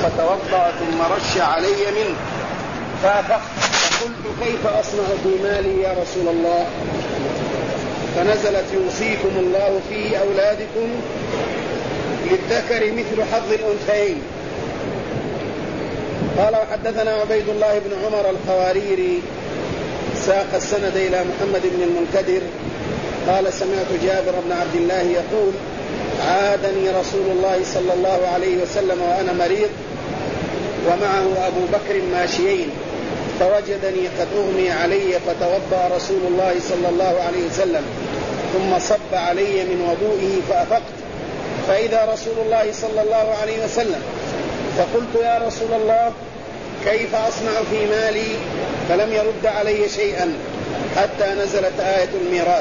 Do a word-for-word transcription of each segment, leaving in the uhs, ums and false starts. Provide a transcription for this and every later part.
فتوضأ ثم رش علي منه فأفقت، فقلت كيف أصنع في مالي يا رسول الله؟ فنزلت يوصيكم الله في أولادكم للذكر مثل حظ الأنثيين. قال وحدثنا عبيد الله بن عمر الخواريري ساق السند إلى محمد بن المنكدر قال سمعت جابر بن عبد الله يقول عادني رسول الله صلى الله عليه وسلم وأنا مريض ومعه أبو بكر ماشيين فوجدني قد أغمي علي فتوضأ رسول الله صلى الله عليه وسلم ثم صب علي من وضوئه فأفقت فإذا رسول الله صلى الله عليه وسلم فقلت يا رسول الله كيف أصنع في مالي؟ فلم يرد علي شيئا حتى نزلت آية الميراث.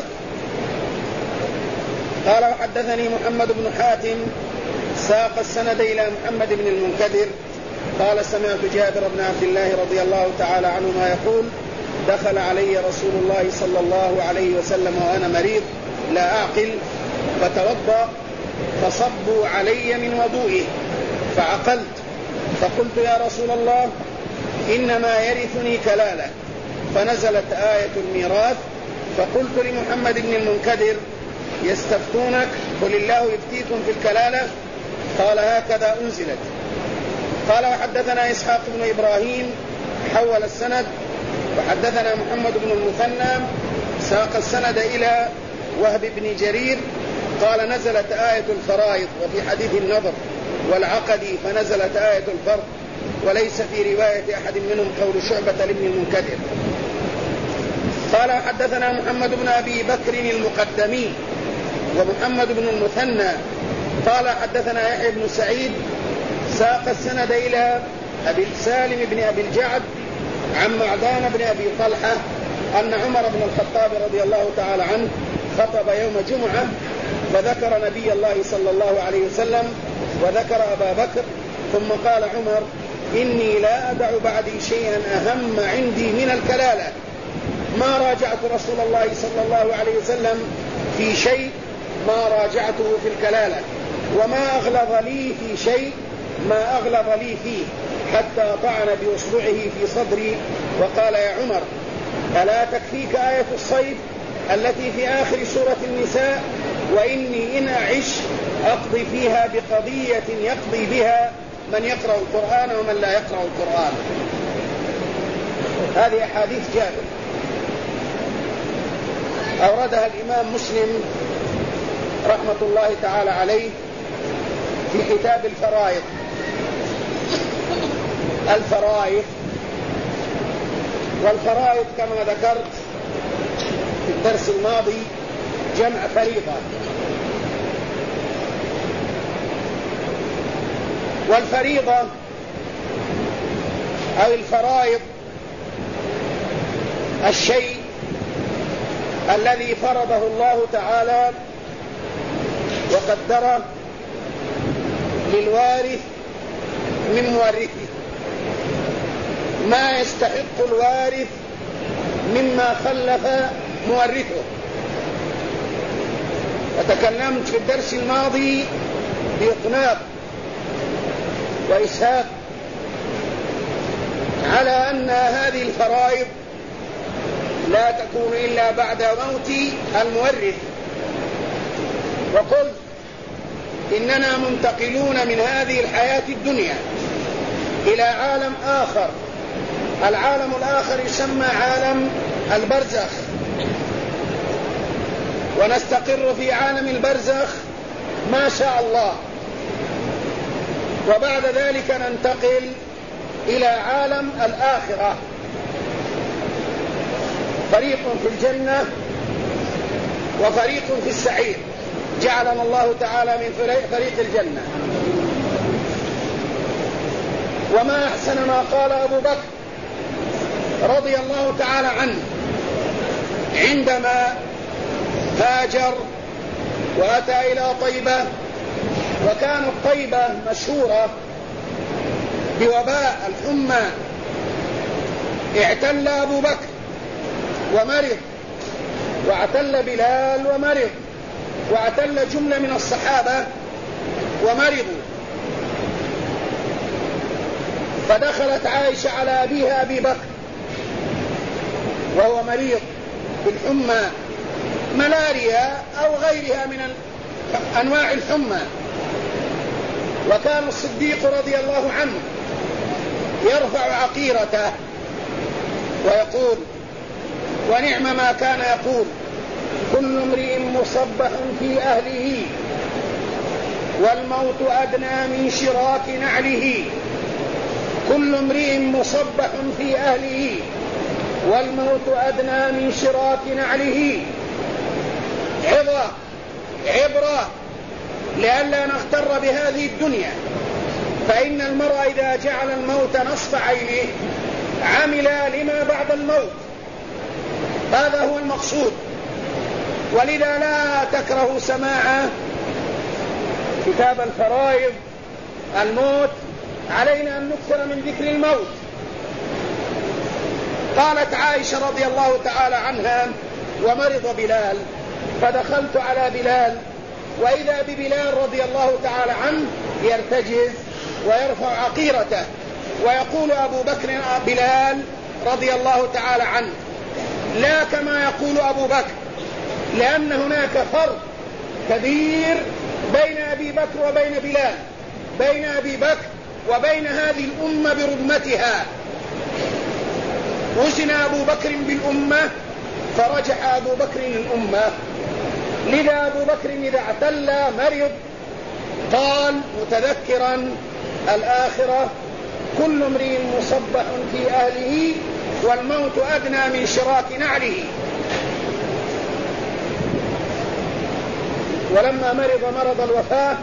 قال وحدثني محمد بن حاتم ساق السند إلى محمد بن المنكدر قال سمعت جابر بن عبد الله رضي الله تعالى عنهما يقول دخل علي رسول الله صلى الله عليه وسلم وأنا مريض لا أعقل فتوضأ فصبوا علي من وضوئه فعقلت فقلت يا رسول الله إنما يرثني كلالة فنزلت آية الميراث فقلت لمحمد بن المنكدر يستفتونك قل الله يفتيكم في الكلالة قال هكذا أنزلت. قال وحدثنا إسحاق بن إبراهيم حول السند وحدثنا محمد بن المثنى ساق السند إلى وهب بن جرير قال نزلت آية الفرائض وفي حديث النظر والعقدي فنزلت آية الفرض وليس في رواية أحد منهم قول شعبة لابن المنكدر. قال حدثنا محمد بن أبي بكر المقدمي ومحمد بن المثنى قال حدثنا يحيى بن سعيد ساق السند إلى أبي سالم بن أبي الجعد عن معدان بن أبي طلحة أن عمر بن الخطاب رضي الله تعالى عنه خطب يوم جمعة وذكر نبي الله صلى الله عليه وسلم وذكر أبا بكر ثم قال عمر إني لا أدع بعدي شيئا أهم عندي من الكلالة ما راجعت رسول الله صلى الله عليه وسلم في شيء ما راجعته في الكلالة وما أغلظ لي في شيء ما أغلظ لي فيه حتى طعن بأصبعه في صدري وقال يا عمر ألا تكفيك آية الصيد التي في آخر سورة النساء وإني إن أعش أقضي فيها بقضية يقضي بها من يقرأ القرآن ومن لا يقرأ القرآن. هذه أحاديث جابر أوردها الإمام مسلم رحمة الله تعالى عليه في كتاب الفرائض. الفرائض والفرائض كما ذكرت في الدرس الماضي جمع فريضة والفريضة أو الفرائض الشيء الذي فرضه الله تعالى وقدره للوارث من مورثه ما يستحق الوارث مما خلف مورثه. وتكلمت في الدرس الماضي بإطناب وإسهاب على أن هذه الفرائض لا تكون إلا بعد موت المورث وقلت إننا منتقلون من هذه الحياة الدنيا إلى عالم آخر. العالم الآخر يسمى عالم البرزخ ونستقر في عالم البرزخ ما شاء الله وبعد ذلك ننتقل إلى عالم الآخرة فريق في الجنة وفريق في السعير جعلنا الله تعالى من فريق الجنة. وما أحسن ما قال أبو بكر رضي الله تعالى عنه عندما هاجر وأتى إلى طيبة وكانت طيبة مشهورة بوباء الحمى اعتل أبو بكر ومرض واعتل بلال ومرض واعتل جملة من الصحابة ومرضوا فدخلت عائشة على أبيها أبي بكر وهو مريض بالحمى ملاريا أو غيرها من أنواع الحمى. وكان الصديق رضي الله عنه يرفع عقيرته ويقول، ونعم ما كان يقول: كل امرئ مصبح في أهله والموت أدنى من شراك نعله. كل امرئ مصبح في أهله والموت أدنى من شراك نعله. عظة عبرة لئلا نغتر بهذه الدنيا، فإن المرء إذا جعل الموت نصف عينه عمل لما بعد الموت، هذا هو المقصود. ولذا لا تكره سماع كتاب الفرائض الموت، علينا أن نكثر من ذكر الموت. قالت عائشة رضي الله تعالى عنها: ومرض بلال فدخلت على بلال وإذا ببلال رضي الله تعالى عنه يرتجز ويرفع عقيرته، ويقول أبو بكر بلال رضي الله تعالى عنه لا كما يقول أبو بكر، لأن هناك فرق كبير بين أبي بكر وبين بلال، بين أبي بكر وبين هذه الأمة برمتها. وزن أبو بكر بالأمة فرجح أبو بكر الأمة، لذا أبو بكر إذا اعتل مرض قال متذكرا الآخرة: كل امرئ مصبح في أهله والموت أدنى من شراك نعله. ولما مرض مرض الوفاة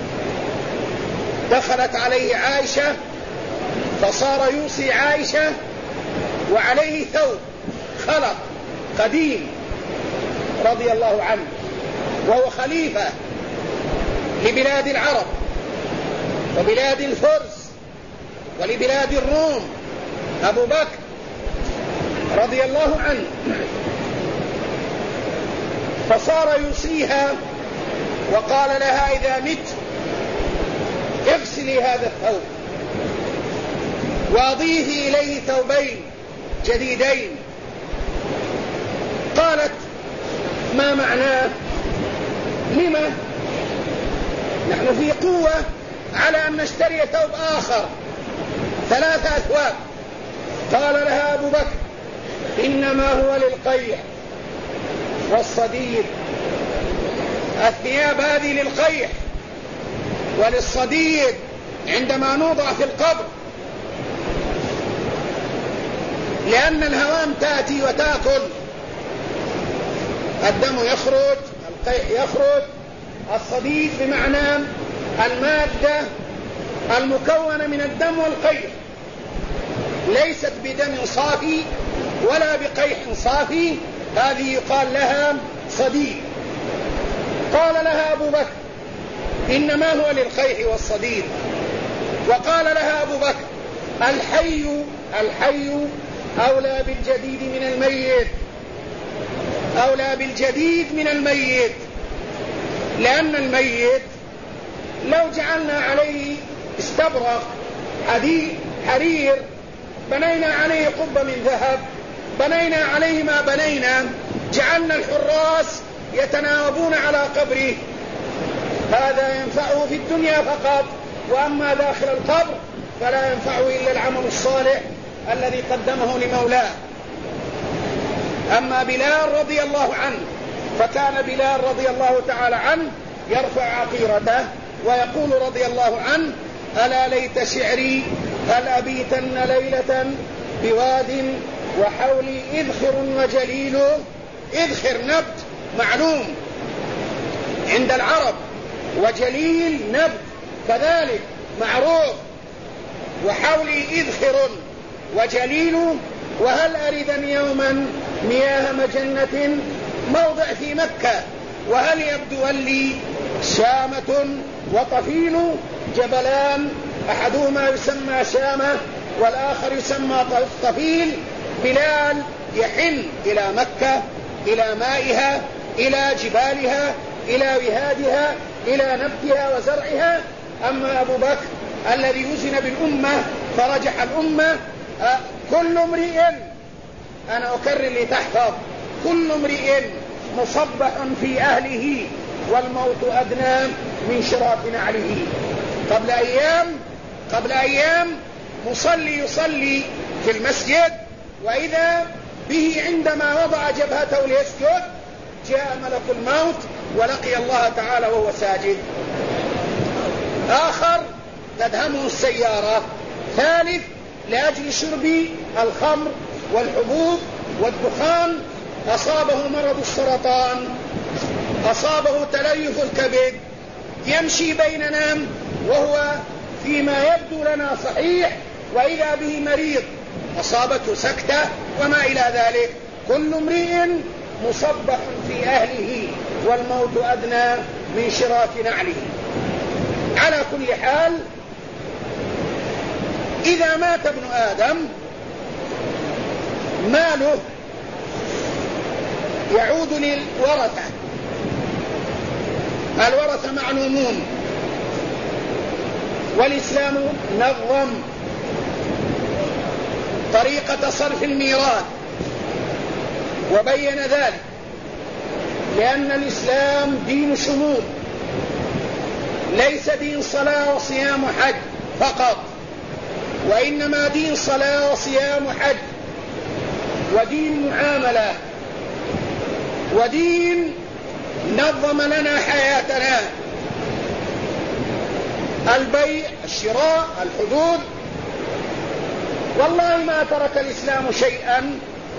دخلت عليه عائشة فصار يوصي عائشة وعليه ثوب خلق قديم رضي الله عنه، وهو خليفة لبلاد العرب وبلاد الفرس ولبلاد الروم أبو بكر رضي الله عنه. فصار يوصيها وقال لها: إذا مت اغسلي هذا الثوب وأضيفي إليه ثوبين جديدين. قالت: ما معناه؟ لما؟ نحن في قوة على أن نشتري ثوب آخر، ثلاثة أثواب. قال لها أبو بكر: إنما هو للقيح والصديد. الثياب هذه للقيح وللصديد عندما نوضع في القبر، لأن الهوام تأتي وتأكل، الدم يخرج، القيح يخرج. الصديد بمعنى المادة المكونة من الدم والقيح، ليست بدم صافي ولا بقيح صافي، هذه يقال لها صديد. قال لها أبو بكر: إنما هو للقيح والصديد. وقال لها أبو بكر: الحي الحي أولى بالجديد من الميت، أولى بالجديد من الميت، لأن الميت لو جعلنا عليه استبرق حديد حرير، بنينا عليه قبة من ذهب، بنينا عليه ما بنينا، جعلنا الحراس يتناوبون على قبره، هذا ينفعه في الدنيا فقط، وأما داخل القبر فلا ينفعه إلا العمل الصالح الذي قدمه لمولاه. أما بلال رضي الله عنه فكان بلال رضي الله تعالى عنه يرفع عقيرته ويقول رضي الله عنه: ألا ليت شعري هل أبيتن ليلة بواد وحولي إذخر وجليل. إذخر نبت معلوم عند العرب، وجليل نبت كذلك معروف، وحولي إذخر وجليل. وهل أردن يوما مياه مجنة موضع في مكة، وهل يبدو لي شامة وطفيل جبلان أحدهما يسمى شامة والآخر يسمى طفيل. بلال يحن إلى مكة، إلى مائها، إلى جبالها، إلى وهادها، إلى نبتها وزرعها. أما أبو بكر الذي وزن بالأمة فرجح الأمة. كل امرئ، أنا أكرر لتحفظ، كل امرئ مصبح في أهله والموت أدنى من شراك نعله. قبل أيام قبل أيام مصلي يصلي في المسجد، وإذا به عندما وضع جبهته ليسجد جاء ملك الموت ولقي الله تعالى وهو ساجد. آخر تدهمه السيارة. ثالث لأجل شرب الخمر والحبوب والدخان أصابه مرض السرطان، أصابه تليف الكبد، يمشي بيننا وهو فيما يبدو لنا صحيح، وإذا به مريض أصابته سكتة وما إلى ذلك. كل امرئ مصبح في أهله والموت أدنى من شراك نعله. على كل حال، إذا مات ابن آدم ماله يعود للورثة. الورثة معلومون، والإسلام نظم طريقة صرف الميراث وبين ذلك، لأن الإسلام دين شمول، ليس دين صلاة وصيام وحج فقط، وإنما دين صلاة وصيام وحج، ودين معاملة، ودين نظم لنا حياتنا، البيع، الشراء، الحدود. والله ما ترك الإسلام شيئا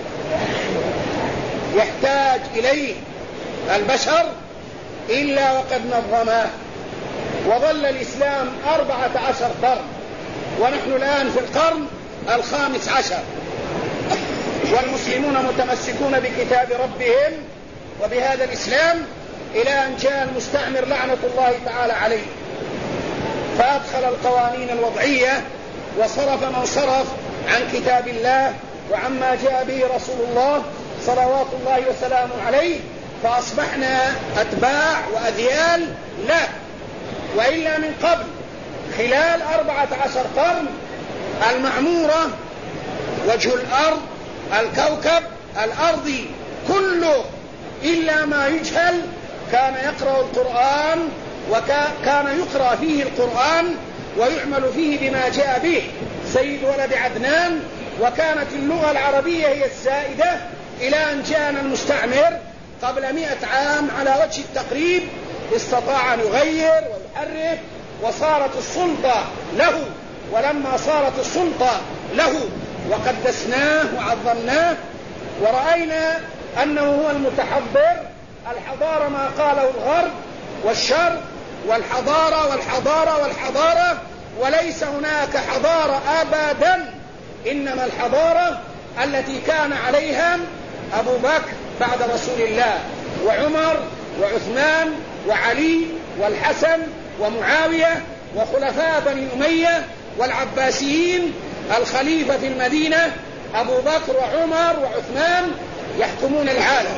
يحتاج إليه البشر إلا وقد نظمه. وظل الإسلام أربعة عشر قرن، ونحن الآن في القرن الخامس عشر، والمسلمون متمسكون بكتاب ربهم وبهذا الإسلام إلى أن جاء المستعمر لعنة الله تعالى عليه، فأدخل القوانين الوضعية وصرف من صرف عن كتاب الله وعما جاء به رسول الله صلوات الله وسلامه عليه، فأصبحنا أتباع وأذيال له. وإلا من قبل خلال أربعة عشر قرن المعمورة، وجه الأرض، الكوكب الأرضي كله إلا ما يجهل كان يقرأ القرآن، وكان يقرأ فيه القرآن ويعمل فيه بما جاء به سيد ولد عدنان، وكانت اللغة العربية هي السائدة إلى أن جاءنا المستعمر قبل مئة عام على وجه التقريب، استطاع أن يغير ويحرف، وصارت السلطة له. ولما صارت السلطة له وقدسناه وعظمناه ورأينا أنه هو المتحضر، الحضارة ما قاله الغرب والشرق، والحضارة والحضارة والحضارة، وليس هناك حضارة أبدا، إنما الحضارة التي كان عليها أبو بكر بعد رسول الله، وعمر وعثمان وعلي والحسن ومعاوية وخلفاء بني أمية والعباسيين. الخليفة في المدينة أبو بكر وعمر وعثمان يحكمون العالم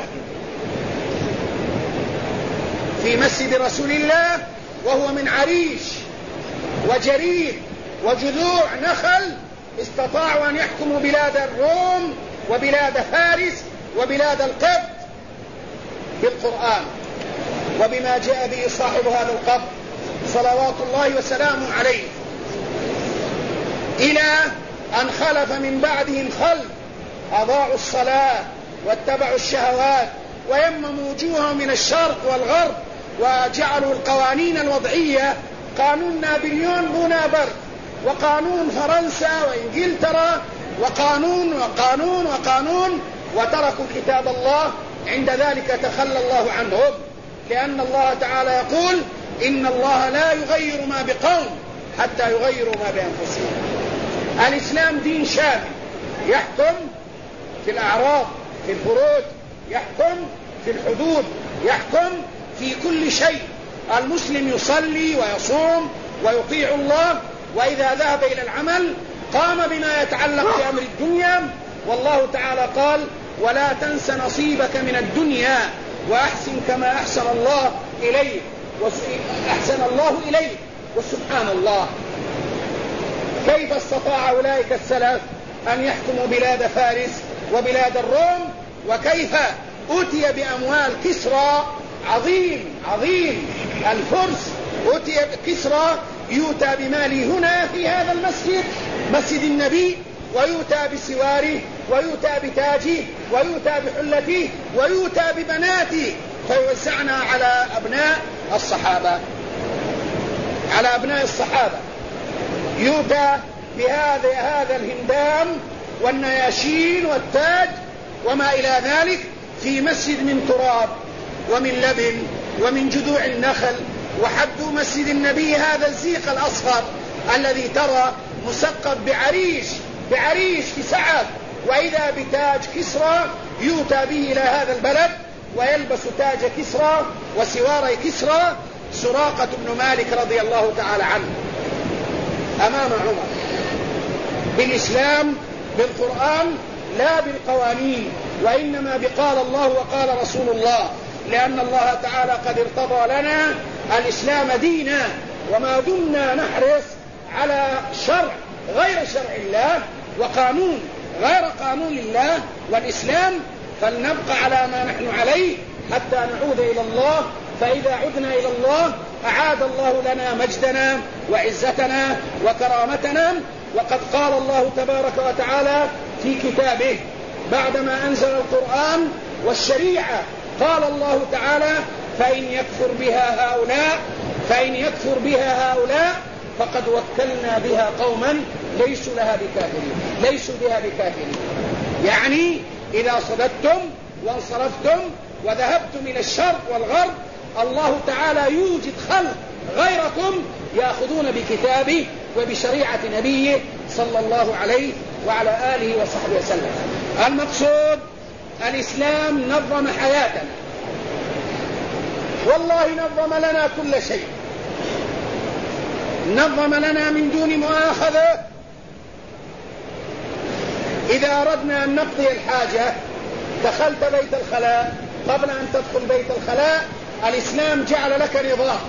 في مسجد رسول الله، وهو من عريش وجريد وجذوع نخل استطاعوا أن يحكموا بلاد الروم وبلاد فارس وبلاد القبط بالقرآن وبما جاء به صاحب هذا القبط صلوات الله وسلامه عليه، إلى أن خلف من بعدهم خلف أضاعوا الصلاة واتبعوا الشهوات ويمموا وجوههم من الشرق والغرب، وجعلوا القوانين الوضعية قانون نابليون بونابرت وقانون فرنسا وإنجلترا وقانون وقانون وقانون، وتركوا كتاب الله. عند ذلك تخلى الله عنهم، لأن الله تعالى يقول إن الله لا يغير ما بقوم حتى يغيروا ما بأنفسهم. الإسلام دين شامل، يحكم في الأعراض، في الفروج، يحكم في الحدود، يحكم في كل شيء. المسلم يصلي ويصوم ويطيع الله، وإذا ذهب إلى العمل قام بما يتعلق بأمر الدنيا، والله تعالى قال ولا تنس نصيبك من الدنيا وأحسن كما أحسن الله إليك أحسن الله إليك. وسبحان الله، كيف استطاع أولئك السلف أن يحكموا بلاد فارس وبلاد الروم؟ وكيف أتي بأموال كسرى عظيم عظيم الفرس، أتي كسرى يؤتى بماله هنا في هذا المسجد مسجد النبي، ويؤتى بسواره، ويؤتى بتاجه، ويؤتى بحلته، ويؤتى ببناته، فيوزعنا على أبناء الصحابة على أبناء الصحابة يؤتى بهذا هذا الهندام والنياشين والتاج وما إلى ذلك في مسجد من تراب ومن لبن ومن جذوع النخل. وحد مسجد النبي هذا الزيق الأصفر الذي ترى مسقب بعريش بعريش في سعد، وإذا بتاج كسرى يؤتى به إلى هذا البلد، ويلبس تاج كسرى وسوار كسرى سراقة بن مالك رضي الله تعالى عنه أمام عمر بالإسلام بالقرآن لا بالقوانين، وإنما بقال الله وقال رسول الله، لأن الله تعالى قد ارتضى لنا الإسلام دينا، وما دمنا نحرص على شرع غير شرع الله وقانون غير قانون الله والإسلام، فلنبقى على ما نحن عليه حتى نعود إلى الله. فإذا عدنا إلى الله أعاد الله لنا مجدنا وعزتنا وكرامتنا. وقد قال الله تبارك وتعالى في كتابه بعدما أنزل القرآن والشريعة، قال الله تعالى: فإن يكفر بها هؤلاء فإن يكفر بها هؤلاء فقد وكلنا بها قوما ليسوا لها بكافرين ليسوا بها بكافرين. يعني إذا صددتم وانصرفتم وذهبتم إلى الشرق والغرب، الله تعالى يوجد خلق غيركم يأخذون بكتابه وبشريعة نبيه صلى الله عليه وعلى آله وصحبه وسلم. المقصود الإسلام نظم حياتنا، والله نظم لنا كل شيء، نظم لنا من دون مؤاخذة. إذا أردنا أن نقضي الحاجة دخلت بيت الخلاء، قبل أن تدخل بيت الخلاء الإسلام جعل لك نظام،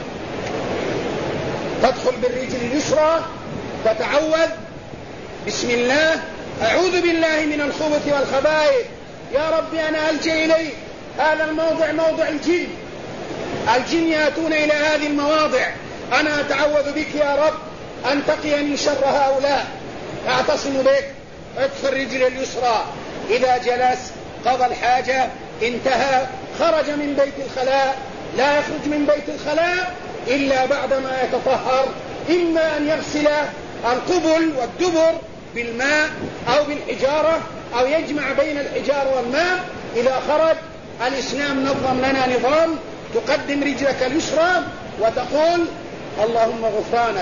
تدخل بالرجل اليسرى تتعوذ بسم الله أعوذ بالله من الخبث والخبائث، يا ربي أنا ألجأ إليك، هذا الموضع موضع الجن، الجن يأتون إلى هذه المواضع، أنا أتعوذ بك يا رب أن تقيني شر هؤلاء، أعتصم بك، ادخل رجل اليسرى. إذا جلس قضى الحاجة انتهى، خرج من بيت الخلاء، لا يخرج من بيت الخلاء إلا بعدما يتطهر، إما أن يغسل القبل والدبر بالماء أو بالحجارة أو يجمع بين الحجارة والماء. إذا خرج الإسلام نظم لنا نظام، تقدم رجلك اليسرى وتقول اللهم غفرانك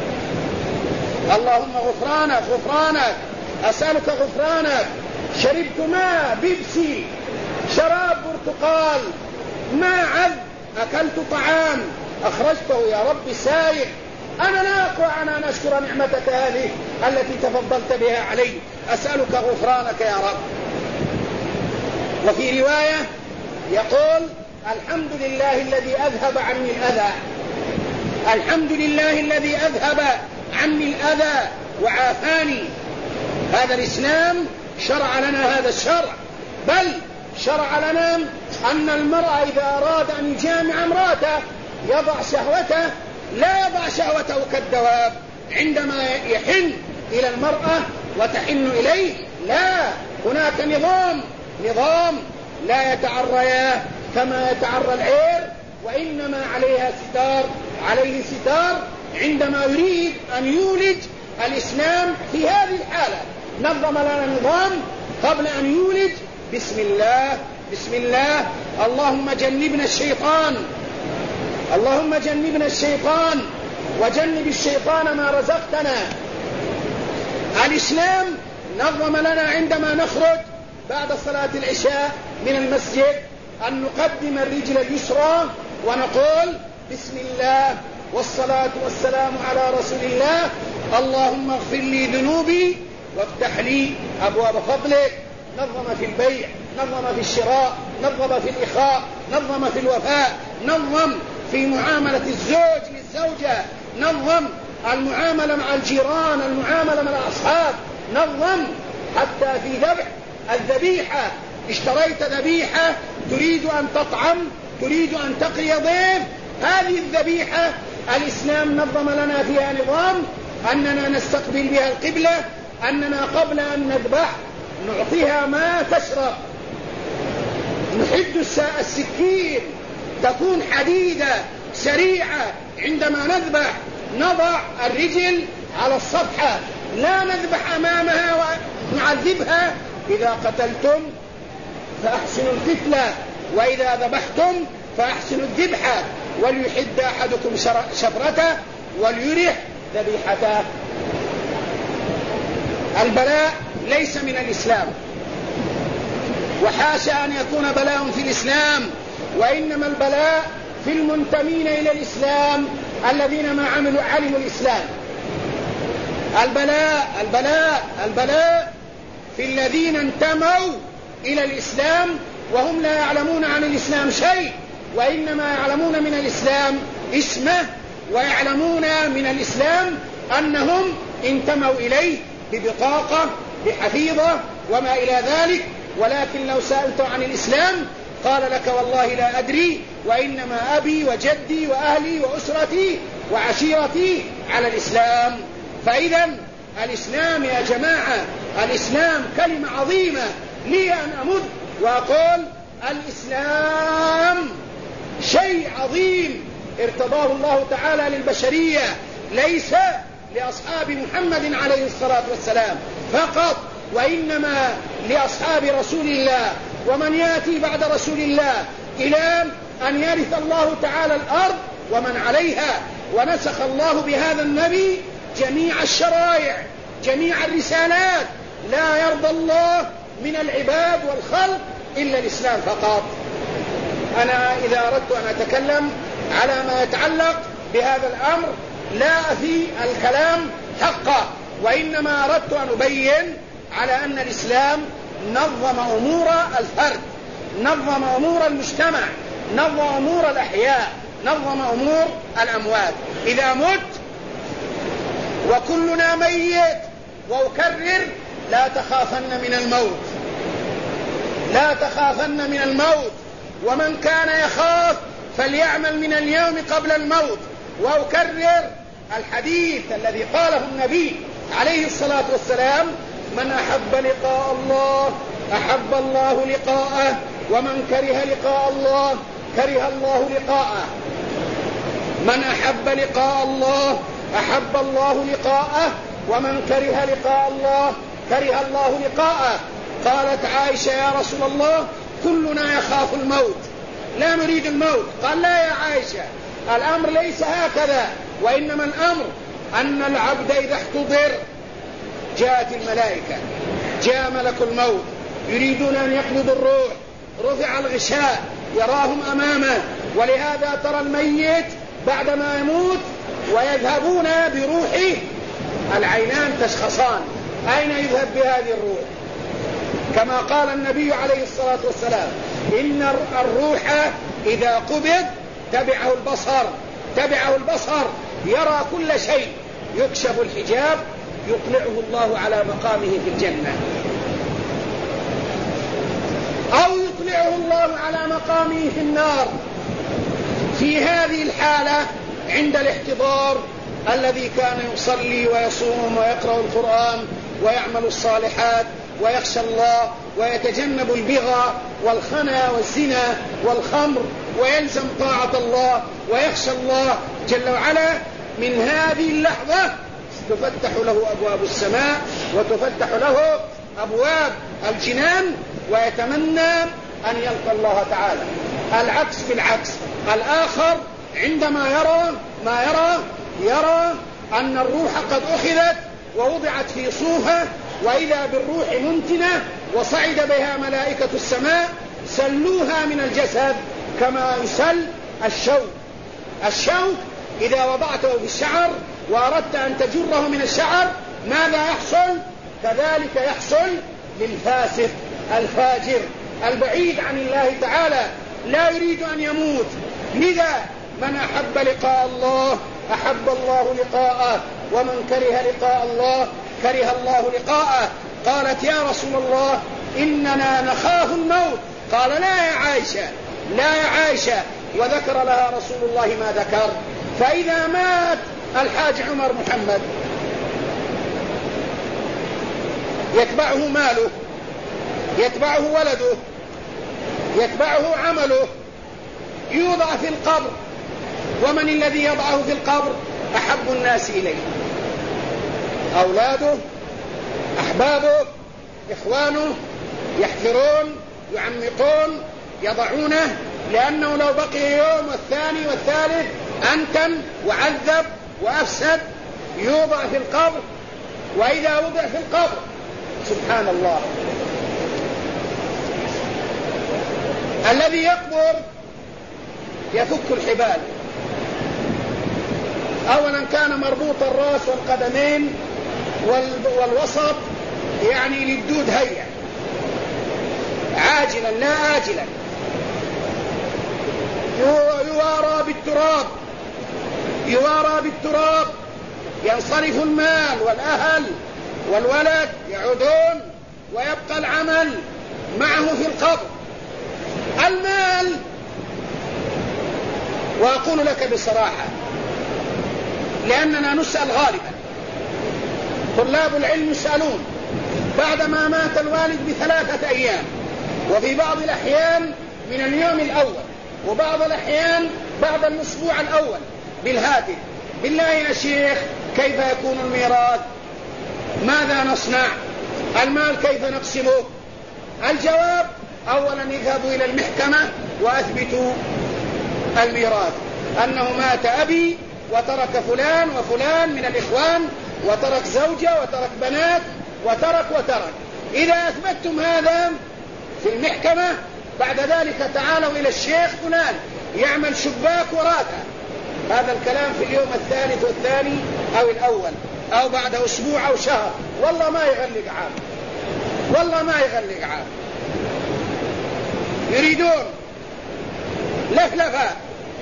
اللهم غفرانك غفرانك أسألك غفرانك، شربت ماء بيبسي، شراب برتقال، ما عذب، أكلت طعام أخرجته يا رب سائر، أنا لا أقوى أنا أن أشكر نعمتك هذه التي تفضلت بها علي، أسألك غفرانك يا رب. وفي رواية يقول الحمد لله الذي أذهب عني الأذى، الحمد لله الذي أذهب عني الأذى وعافاني. هذا الإسلام شرع لنا هذا الشرع، بل شرع لنا أن المرأة إذا أراد أن يجامع امرأته يضع شهوته، لا يضع شهوته كالدواب عندما يحن إلى المرأة وتحن إليه، لا، هناك نظام نظام لا يتعريا كما يتعرى العير، وإنما عليها ستار عليه ستار عندما يريد أن يولج. الإسلام في هذه الحالة نظم لنا نظام قبل أن يولج بسم الله بسم الله اللهم جنبنا الشيطان اللهم جنبنا الشيطان وجنب الشيطان ما رزقتنا. الإسلام نظم لنا عندما نخرج بعد صلاة العشاء من المسجد أن نقدم الرجل اليسرى ونقول بسم الله والصلاة والسلام على رسول الله، اللهم اغفر لي ذنوبي وافتح لي أبواب فضلك. نظم في البيع، نظم في الشراء، نظم في الإخاء، نظم في الوفاء، نظم في معاملة الزوج للزوجة، نظم المعاملة مع الجيران، المعاملة مع الأصحاب، نظم حتى في ذبح الذبيحة. اشتريت ذبيحة تريد أن تطعم، تريد أن تقري ضيف، هذه الذبيحة الإسلام نظم لنا فيها نظام أننا نستقبل بها القبلة، أننا قبل أن نذبح نعطيها ما تشرب، نحد السكين تكون حديدة سريعة، عندما نذبح نضع الرجل على الصفحة، لا نذبح أمامها ونعذبها. إذا قتلتم فأحسنوا القتلة، وإذا ذبحتم فأحسنوا الذبحة، وليحد أحدكم شفرته وليرح ذبيحته. البلاء ليس من الإسلام، وحاشا أن يكون بلاء في الإسلام، وإنما البلاء في المنتمين إلى الإسلام الذين ما عملوا علموا الإسلام. البلاء البلاء البلاء في الذين انتموا إلى الإسلام وهم لا يعلمون عن الإسلام شيء، وإنما يعلمون من الإسلام اسمه، ويعلمون من الإسلام أنهم انتموا إليه ببطاقة بحفيظة وما إلى ذلك، ولكن لو سألت عن الإسلام قال لك والله لا أدري، وإنما أبي وجدي وأهلي وأسرتي وعشيرتي على الإسلام. فإذا الإسلام يا جماعة، الإسلام كلمة عظيمة، لي أن أمد وأقول الإسلام شيء عظيم ارتضاه الله تعالى للبشرية، ليس لأصحاب محمد عليه الصلاة والسلام فقط، وإنما لأصحاب رسول الله ومن يأتي بعد رسول الله، إلى أن يرث الله تعالى الأرض ومن عليها. ونسخ الله بهذا النبي جميع الشرائع، جميع الرسالات. لا يرضى الله من العباد والخلق إلا الإسلام فقط. أنا إذا أردت أن أتكلم على ما يتعلق بهذا الأمر لا أفي الكلام حقه، وإنما أردت أن أبين على أن الإسلام نظم أمور الفرد، نظم أمور المجتمع، نظم أمور الأحياء، نظم أمور الأموات. إذا مت وكلنا ميت، وأكرر لا تخافن من الموت، لا تخافن من الموت، ومن كان يخاف فليعمل من اليوم قبل الموت. وأكرر الحديث الذي قاله النبي عليه الصلاة والسلام: من أحب لقاء الله أحب الله لقاءه، ومن كره لقاء الله كره الله لقاءه. من أحب لقاء الله أحب الله لقاءه، ومن كره لقاء الله كره الله لقاءه. قالت عائشة: يا رسول الله كلنا يخاف الموت، لا نريد الموت. قال: لا يا عائشة، الأمر ليس هكذا، وإنما الأمر أن العبد إذا احتضر جاءت الملائكة، جاء ملك الموت يريدون أن يقبضوا الروح، رفع الغشاء يراهم أمامه. ولهذا ترى الميت بعدما يموت ويذهبون بروحه العينان تشخصان، أين يذهب بهذه الروح؟ كما قال النبي عليه الصلاة والسلام: إن الروح إذا قبض تبعه البصر، تبعه البصر، يرى كل شيء، يكشف الحجاب يطلعه الله على مقامه في الجنة، أو يطلعه الله على مقامه في النار. في هذه الحالة عند الاحتضار الذي كان يصلي ويصوم ويقرأ القرآن ويعمل الصالحات ويخشى الله ويتجنب البغى والخنا والزنا والخمر ويلزم طاعة الله ويخشى الله جل وعلا، من هذه اللحظة تفتح له أبواب السماء وتفتح له أبواب الجنان، ويتمنى أن يلقى الله تعالى. العكس بالعكس، الآخر عندما يرى ما يرى يرى أن الروح قد أخذت ووضعت في صوفة، وإذا بالروح منتنة وصعد بها ملائكة السماء سلوها من الجسد كما يسل الشوك. الشوك إذا وضعته في الشعر وأردت أن تجره من الشعر ماذا يحصل؟ كذلك يحصل للفاسق الفاجر البعيد عن الله تعالى، لا يريد أن يموت. لذا من أحب لقاء الله أحب الله لقاءه، ومن كره لقاء الله كره الله لقاءه. قالت يا رسول الله إننا نخاف الموت. قال لا يا عائشة، لا يا عائشة، وذكر لها رسول الله ما ذكر. فإذا مات الحاج عمر محمد يتبعه ماله، يتبعه ولده، يتبعه عمله، يوضع في القبر. ومن الذي يضعه في القبر؟ أحب الناس إليه، أولاده، أحبابه، إخوانه، يحفرون، يعمقون، يضعونه، لأنه لو بقي يوم والثاني والثالث أنتن وعذب وأفسد. يوضع في القبر، وإذا وضع في القبر سبحان الله الذي يقبر يفك الحبال. أولا كان مربوط الرأس والقدمين والوسط، يعني للدود هيا عاجلا لا آجلا، يوارى بالتراب، يوارى بالتراب. ينصرف المال والأهل والولد يعودون، ويبقى العمل معه في القبر. المال، وأقول لك بصراحة لأننا نسأل غالبا، طلاب العلم يسألون بعدما مات الوالد بثلاثة أيام، وفي بعض الأحيان من اليوم الأول، وبعض الأحيان بعد الأسبوع الأول بالهاتف: بالله يا شيخ كيف يكون الميراث؟ ماذا نصنع؟ المال كيف نقسمه؟ الجواب: أولا اذهبوا إلى المحكمة وأثبتوا الميراث، أنه مات أبي وترك فلان وفلان من الإخوان، وترك زوجة وترك بنات وترك وترك. إذا أثبتتم هذا في المحكمة، بعد ذلك تعالوا إلى الشيخ فلان يعمل شباك وراثة. هذا الكلام في اليوم الثالث والثاني أو الأول، أو بعد أسبوع أو شهر. والله ما يغلق عام، والله ما يغلق عام. يريدون لفلفة.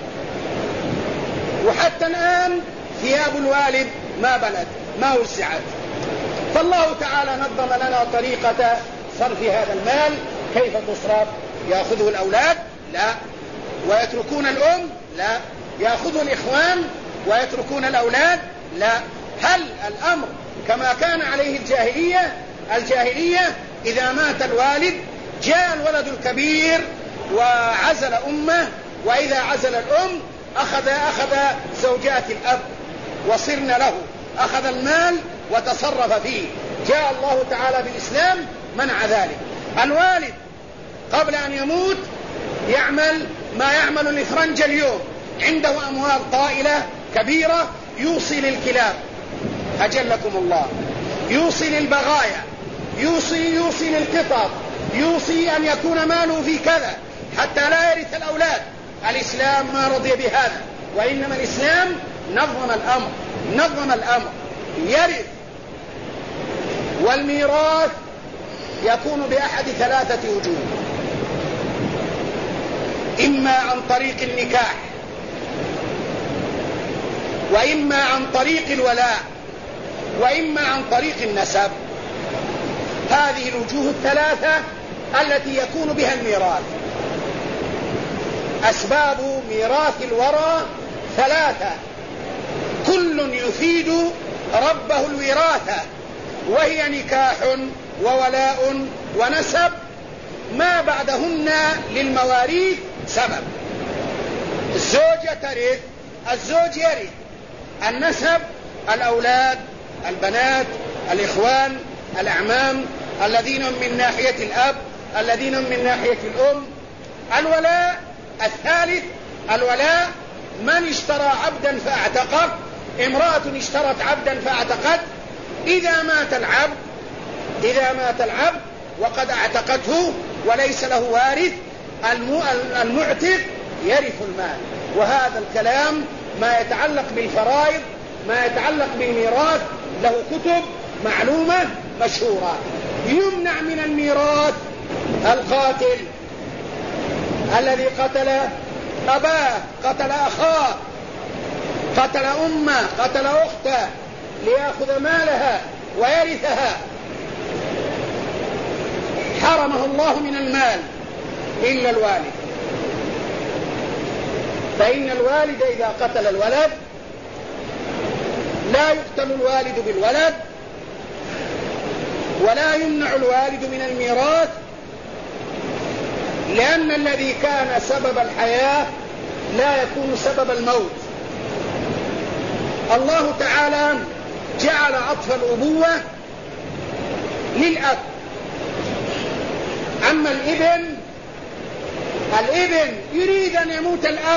وحتى الآن ثياب الوالد ما بلد، ما وزعت. فالله تعالى نظم لنا طريقة صرف هذا المال. كيف تصرف؟ يأخذه الأولاد؟ لا. ويتركون الأم؟ لا. يأخذه الإخوان ويتركون الأولاد؟ لا. هل الأمر كما كان عليه الجاهلية؟ الجاهلية إذا مات الوالد جاء الولد الكبير وعزل أمه، وإذا عزل الأم أخذ أخذ زوجات الأب وصرن له، أخذ المال وتصرف فيه. جاء الله تعالى بالإسلام منع ذلك. الوالد قبل أن يموت يعمل ما يعمل الإفرنج اليوم، عنده أموال طائلة كبيرة، يوصي للكلاب أجلكم الله، يوصي للبغايا، يوصي يوصي للقطط، يوصي أن يكون ماله في كذا حتى لا يرث الأولاد. الإسلام ما رضي بهذا، وإنما الإسلام نظم الأمر، نظم الأمر يرث. والميراث يكون بأحد ثلاثة وجوه: إما عن طريق النكاح، وإما عن طريق الولاء، وإما عن طريق النسب. هذه الوجوه الثلاثة التي يكون بها الميراث. أسباب ميراث الورى ثلاثة، كل يفيد ربه الوراثة، وهي نكاح وولاء ونسب، ما بعدهن للمواريث سبب. الزوجة ترث، الزوج يرث، النسب الأولاد، البنات، الإخوان، الأعمام، الذين من ناحية الأب، الذين من ناحية الأم. الولاء الثالث، الولاء من اشترى عبدا فاعتقه، امرأة اشترت عبدا فاعتقت، إذا مات العبد إذا مات العبد وقد اعتقته وليس له وارث، المعتق يرث المال. وهذا الكلام ما يتعلق بالفرائض، ما يتعلق بالميراث، له كتب معلومة مشهورة. يمنع من الميراث القاتل الذي قتل أباه، قتل أخاه، قتل أمه، قتل أخته ليأخذ مالها ويرثها، حرمه الله من المال إلا الوالد. فإن الوالد إذا قتل الولد لا يقتل الوالد بالولد، ولا يمنع الوالد من الميراث، لأن الذي كان سبب الحياة لا يكون سبب الموت. الله تعالى جعل عطف الأبوة للأب. أما الابن الابن يريد أن يموت الأب،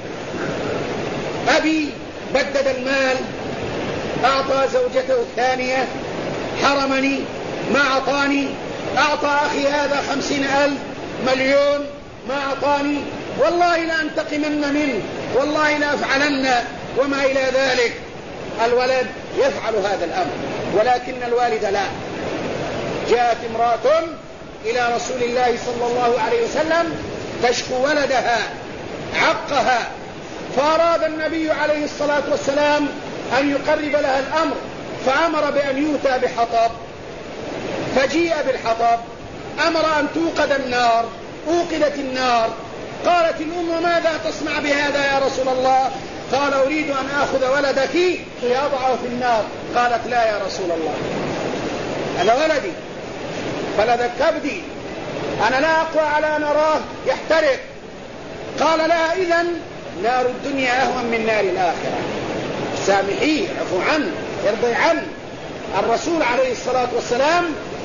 أبي بدد المال، أعطى زوجته الثانية، حرمني، ما أعطاني، أعطى أخي هذا خمسين ألف، مليون، ما أعطاني، والله لا أنتقمن منه، والله لا أفعلن، وما إلى ذلك. الولد يفعل هذا الأمر، ولكن الوالد لا. جاءت امرأة إلى رسول الله صلى الله عليه وسلم تشكو ولدها عقها، فأراد النبي عليه الصلاة والسلام أن يقرب لها الأمر، فأمر بأن يؤتى بحطب، فجيء بالحطب، أمر أن توقد النار، أوقدت النار. قالت الأم: ماذا تصنع بهذا يا رسول الله؟ قال: أريد أن أخذ ولدك لأضعه في النار. قالت: لا يا رسول الله، هذا ولدي، فلذا كبدي، أنا لا أقوى على أن أراه يحترق. قال لها: إذن نار الدنيا أهون من نار الآخرة، سامحيه، عفو عنه، ارضي عنه. الرسول عليه الصلاة والسلام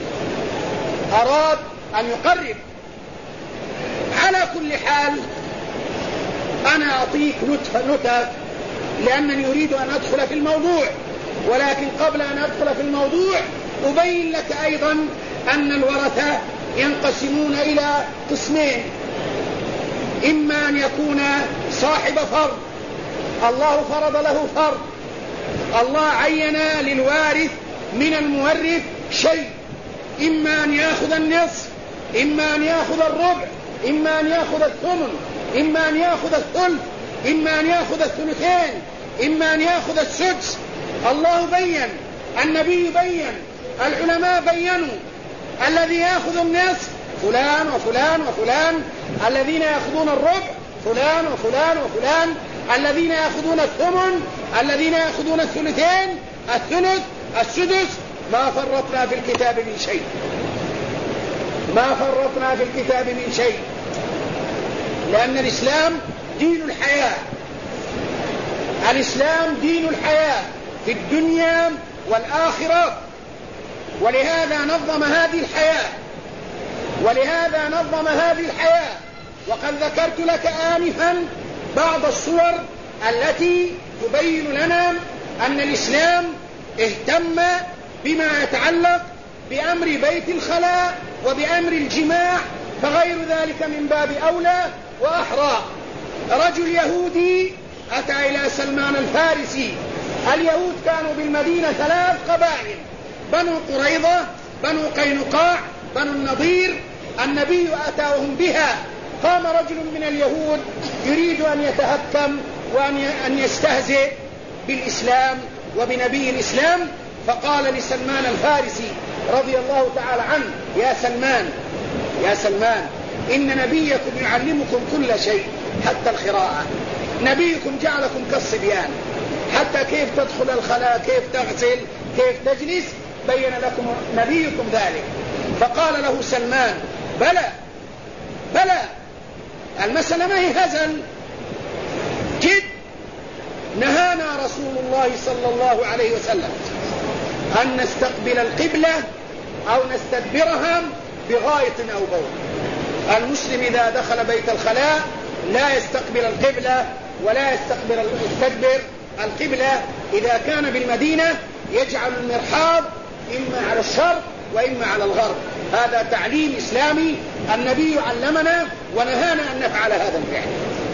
أراد أن يقرب. على كل حال أنا أعطيك نتف لأنني أريد أن أدخل في الموضوع، ولكن قبل أن أدخل في الموضوع أبين لك أيضا أن الورثة ينقسمون إلى قسمين: إما أن يكون صاحب فرض، الله فرض له فرض، الله عين للوارث من المورث شيء، إما أن يأخذ النصف، إما أن يأخذ الربع، إما أن يأخذ الثمن، إما أن يأخذ الثلث، إما أن يأخذ الثلثين، إما أن يأخذ السدس. الله بين، النبي بين، العلماء بينوا. الذي يأخذ النصف فلان وفلان وفلان، الذين يأخذون الربع فلان وفلان وفلان، الذين يأخذون الثمن، الذين يأخذون الثلثين، الثلث، السدس. ما فرطنا في الكتاب من شيء، ما فرطنا في الكتاب من شيء، لأن الإسلام دين الحياة. الإسلام دين الحياة في الدنيا والآخرة، ولهذا نظم هذه الحياة، ولهذا نظم هذه الحياة. وقد ذكرت لك آنفا بعض الصور التي تبين لنا أن الإسلام اهتم بما يتعلق بأمر بيت الخلاء وبأمر الجماع، فغير ذلك من باب أولى وأحرى. رجل يهودي أتى إلى سلمان الفارسي. اليهود كانوا بالمدينة ثلاث قبائل: بنو قريظة، بنو قينقاع، بنو النضير. النبي أتاهم بها. قام رجل من اليهود يريد أن يتهكم وأن يستهزئ بالإسلام وبنبي الإسلام، فقال لسلمان الفارسي رضي الله تعالى عنه: يا سلمان، يا سلمان، إن نبيكم يعلمكم كل شيء حتى القراءة. نبيكم جعلكم كالصبيان، حتى كيف تدخل الخلاء، كيف تغسل، كيف تجلس، بين لكم نبيكم ذلك. فقال له سلمان: بلى بلى، المسألة ما هي هزل، جد. نهانا رسول الله صلى الله عليه وسلم أن نستقبل القبلة أو نستدبرها بغائط أو بول. المسلم إذا دخل بيت الخلاء لا يستقبل القبلة ولا يستقبل يستدبر القبلة. إذا كان بالمدينة يجعل المرحاض إما على الشرق وإما على الغرب. هذا تعليم إسلامي، النبي علمنا ونهانا أن نفعل هذا الفعل،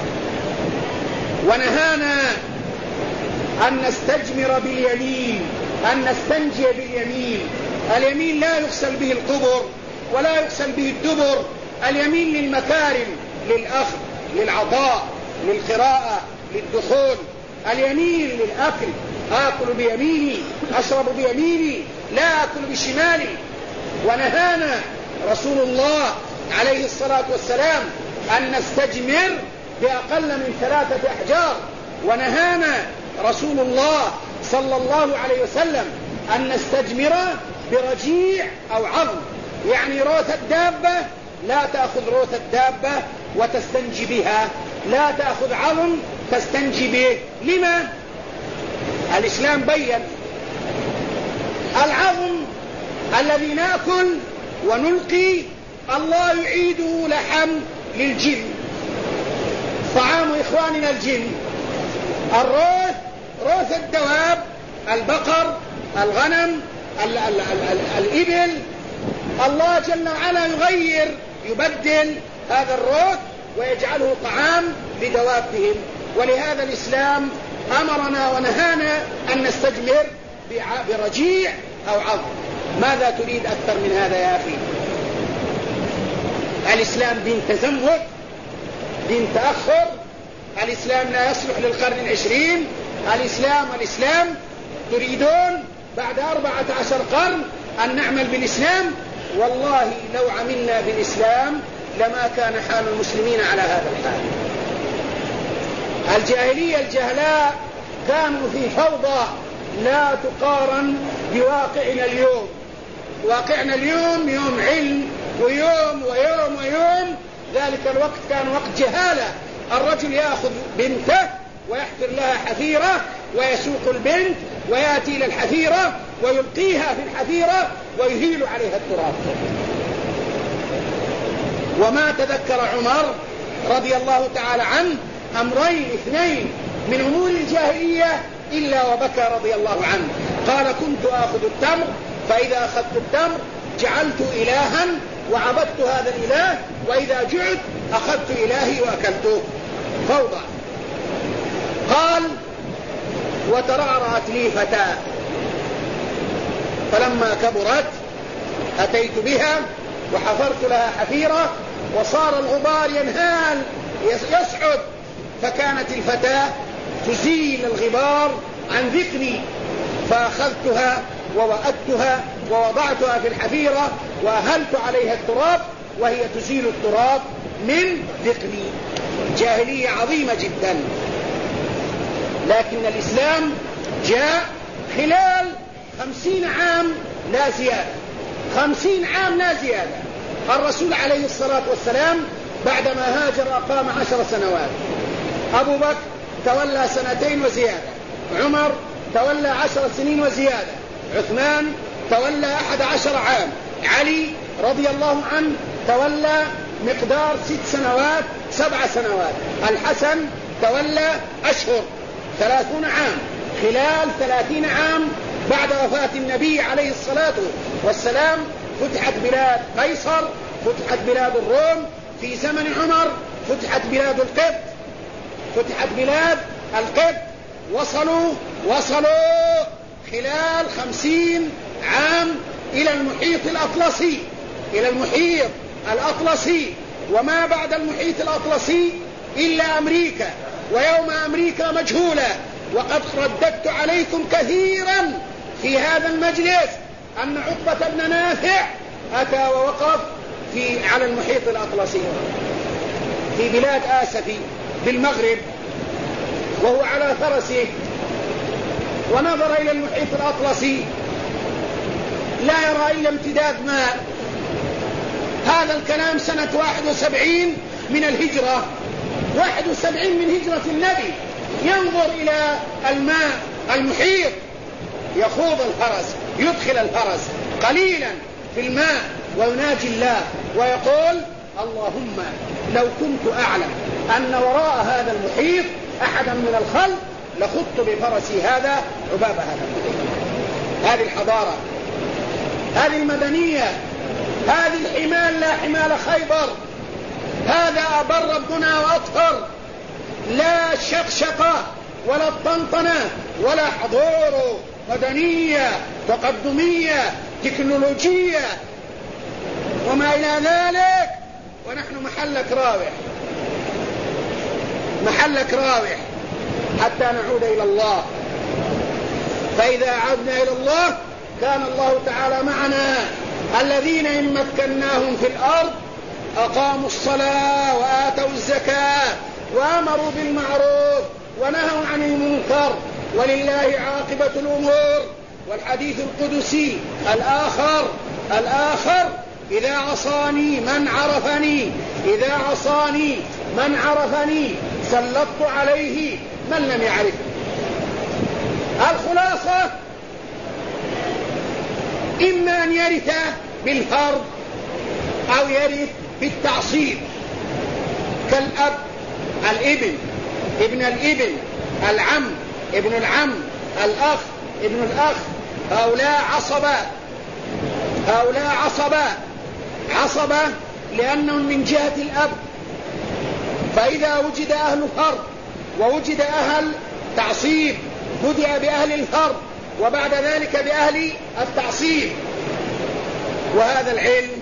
ونهانا أن نستجمر باليمين، أن نستنجي باليمين. اليمين لا يغسل به القبر ولا يغسل به الدبر. اليمين للمكارم، للأخذ، للعطاء، للقراءة، للدخول. اليمين للأكل، آكل بيميني أشرب بيميني لا آكل بشمالي. ونهانا رسول الله عليه الصلاة والسلام أن نستجمر بأقل من ثلاثة أحجار، ونهانا رسول الله صلى الله عليه وسلم أن نستجمر برجيع أو عظم، يعني روث الدابة لا تأخذ روث الدابة وتستنجي بها، لا تأخذ عظم تستنجي به. لما؟ الإسلام بيّن العظم الذي نأكل ونلقي الله يعيده لحم للجن، طعام إخواننا الجن. الروث روث الدواب، البقر، الغنم، ال ال ال ال الإبل، الله جل وعلا يغير يبدل هذا الروث ويجعله طعام لدوابهم. ولهذا الإسلام أمرنا ونهانا أن نستجمر برجيع أو عظم. ماذا تريد أكثر من هذا يا أخي؟ الإسلام دين تزمت، دين تأخر. الإسلام لا يصلح للقرن العشرين. الإسلام الإسلام تريدون بعد أربعة عشر قرن أن نعمل بالإسلام؟ والله لو عملنا بالإسلام لما كان حال المسلمين على هذا الحال. الجاهلية الجهلاء كانوا في فوضى لا تقارن بواقعنا اليوم. واقعنا اليوم يوم علم ويوم ويوم ويوم. ذلك الوقت كان وقت جهالة. الرجل يأخذ بنته ويحفر لها حفيرة ويسوق البنت ويأتي إلى الحفيرة ويلقيها في الحفيرة ويهيل عليها التراب. وما تذكر عمر رضي الله تعالى عنه أمرين اثنين من أمور الجاهلية إلا وبكى رضي الله عنه. قال: كنت آخذ التمر فإذا أخذت التمر جعلت إلها وعبدت هذا الإله، وإذا جعت أخذت إلهي وأكلته. فوضى. قال: وترعرعت لي فتاة، فلما كبرت أتيت بها وحفرت لها حفيرة وصار الغبار ينهال يصعد، فكانت الفتاة تزيل الغبار عن ذكري، فأخذتها ووأدتها ووضعتها في الحفيرة وأهلت عليها التراب وهي تزيل التراب من ذكري. جاهلية عظيمة جدا. لكن الإسلام جاء خلال خمسين عام لا زيادة، خمسين عام لا زيادة. الرسول عليه الصلاة والسلام بعدما هاجر أقام عشر سنوات، أبو بكر تولى سنتين وزيادة، عمر تولى عشر سنين وزيادة، عثمان تولى أحد عشر عام، علي رضي الله عنه تولى مقدار ست سنوات سبع سنوات، الحسن تولى أشهر ثلاثون عام. خلال ثلاثين عام بعد وفاة النبي عليه الصلاة والسلام فتحت بلاد قيصر، فتحت بلاد الروم. في زمن عمر فتحت بلاد القبط، فتحت بلاد القبط. وصلوا وصلوا خلال خمسين عام إلى المحيط الأطلسي، إلى المحيط الأطلسي. وما بعد المحيط الأطلسي إلا أمريكا، ويوم أمريكا مجهولة. وقد رددت عليكم كثيرا في هذا المجلس أن عقبة بن نافع أتى ووقف في على المحيط الأطلسي في بلاد آسفي بالمغرب وهو على فرسه، ونظر إلى المحيط الأطلسي لا يرى إلا امتداد ماء. هذا الكلام سنة واحد وسبعين من الهجرة، واحد وسبعين من هجرة النبي. ينظر إلى الماء المحيط، يخوض الفرس، يدخل الفرس قليلا في الماء ويناجي الله ويقول: اللهم لو كنت أعلم أن وراء هذا المحيط أحدا من الخلق لخضت بفرسي هذا عباب هذا المحيط. هذه الحضارة، هذه المدنية، هذه الحمال لا حمال خيبر. هذا أبر ربنا وأطهر. لا شقشقة ولا الطنطنة ولا حضور، مدنية تقدمية تكنولوجية وما إلى ذلك. ونحن محلك راوح، محلك راوح. حتى نعود إلى الله. فإذا عدنا إلى الله كان الله تعالى معنا. الذين إن مكناهم في الأرض أقاموا الصلاة وآتوا الزكاة وأمروا بالمعروف ونهوا عن المنكر ولله عاقبة الأمور. والحديث القدسي الآخر الآخر إذا عصاني من عرفني إذا عصاني من عرفني سلطت عليه من لم يعرفني. الخلاصة إما أن يرث بالفرض أو يرث بالتعصيب، كالأب، الابن، ابن الابن، العم، ابن العم، الأخ، ابن الأخ. هؤلاء عصبة هؤلاء عصبة عصبة لأنهم من جهة الأب. فإذا وجد أهل فرض ووجد أهل تعصيب بدأ بأهل الفرض وبعد ذلك بأهل التعصيب. وهذا العلم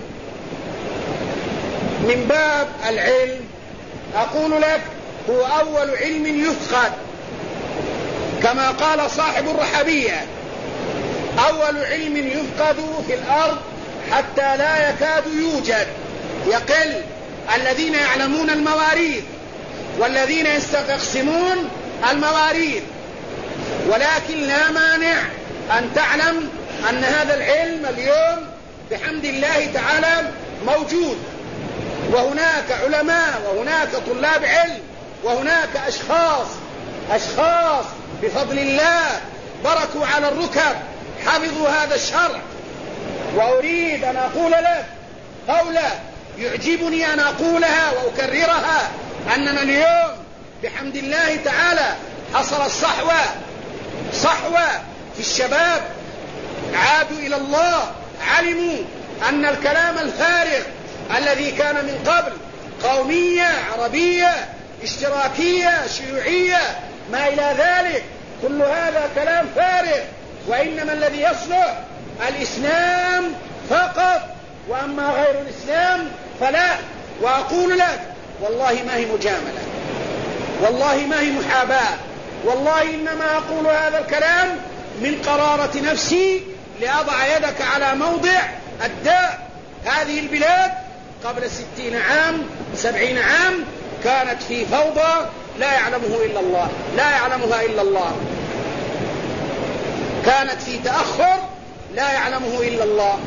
من باب العلم أقول لك هو أول علم يفقد، كما قال صاحب الرحبية: أول علم يفقد في الأرض حتى لا يكاد يوجد، يقل الذين يعلمون المواريث والذين يستقسمون المواريث. ولكن لا مانع أن تعلم أن هذا العلم اليوم بحمد الله تعالى موجود، وهناك علماء وهناك طلاب علم وهناك أشخاص أشخاص بفضل الله بركوا على الركب حفظوا هذا الشرع. وأريد أن أقول لك قولة يعجبني أن أقولها وأكررها: أننا اليوم بحمد الله تعالى حصل الصحوة صحوة في الشباب، عادوا إلى الله، علموا أن الكلام الفارغ الذي كان من قبل قومية، عربية، اشتراكية، شيوعية، ما إلى ذلك، كل هذا كلام فارغ، وإنما الذي يصلح الإسلام فقط، وأما غير الإسلام فلا. وأقول لك والله ما هي مجاملة، والله ما هي محاباة، والله إنما أقول هذا الكلام من قرارة نفسي لأضع يدك على موضع الداء. هذه البلاد قبل ستين عام سبعين عام كانت في فوضى لا يعلمه إلا الله لا يعلمها إلا الله كانت في تأخر لا يعلمه إلا الله.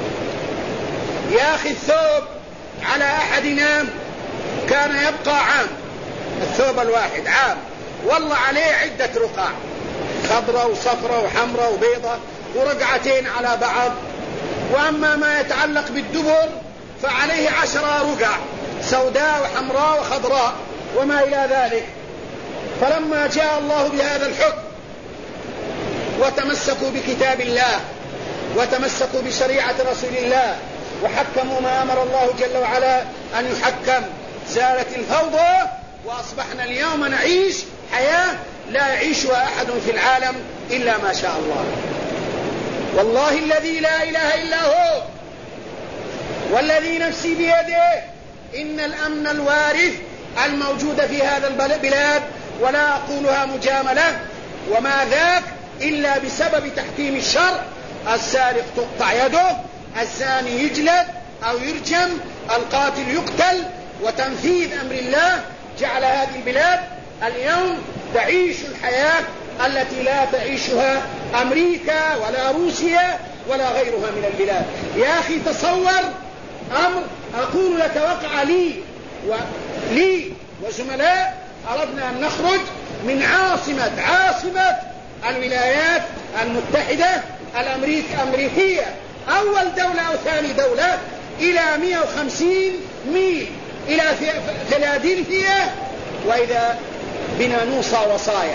يا أخي الثوب على أحدنا كان يبقى عام، الثوب الواحد عام، والله عليه عدة رقع، خضراء وصفراء وحمراء وبيضة ورقعتين على بعض. وأما ما يتعلق بالدبر فعليه عشرة رقع، سوداء وحمراء وخضراء وما إلى ذلك. فلما جاء الله بهذا الحكم وتمسكوا بكتاب الله وتمسكوا بشريعة رسول الله وحكموا ما أمر الله جل وعلا أن يحكم، زالت الفوضى وأصبحنا اليوم نعيش حياة لا يعيشها أحد في العالم إلا ما شاء الله. والله الذي لا إله إلا هو والذي نفسي بيده إن الأمن الوارث الموجود في هذا البلاد، ولا أقولها مجاملة، وما ذاك إلا بسبب تحكيم الشرع: السارق تقطع يده، الزاني يجلد أو يرجم، القاتل يقتل، وتنفيذ أمر الله جعل هذه البلاد اليوم تعيش الحياة التي لا تعيشها أمريكا ولا روسيا ولا غيرها من البلاد. يا أخي تصور أمر أقول لك وقع لي ولي وزملاء، أردنا أن نخرج من عاصمة عاصمة الولايات المتحدة الأمريكية، أول دولة أو ثاني دولة، إلى مئة وخمسين ميل إلى فيلادلفيا، وإذا بنا نوصى وصايا.